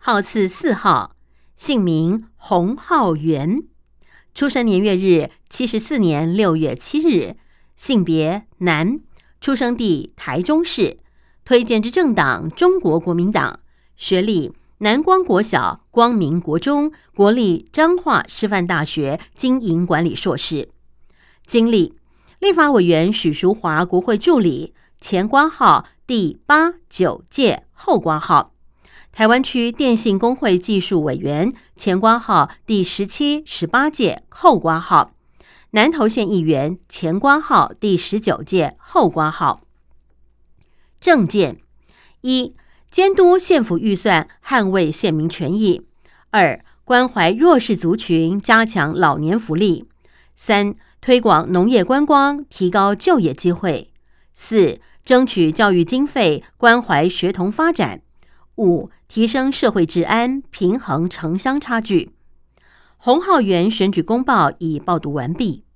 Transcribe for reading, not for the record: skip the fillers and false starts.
号次4号，姓名洪浩源，出生年月日74年6月7日，性别男，出生地台中市，推荐之政党中国国民党，学历南光国小、光明国中、国立彰化师范大学经营管理硕士。经历立法委员许淑华国会助理，前挂号第8、9届，后挂号。台湾区电信工会技术委员，前挂号第17、18届，后挂号。南投县议员，前挂号第19届，后挂号。政见：一、监督县府预算，捍卫县民权益；二、关怀弱势族群，加强老年福利；三、推广农业观光，提高就业机会；四、争取教育经费，关怀学童发展；五、提升社会治安，平衡城乡差距。洪浩源选举公报已报读完毕。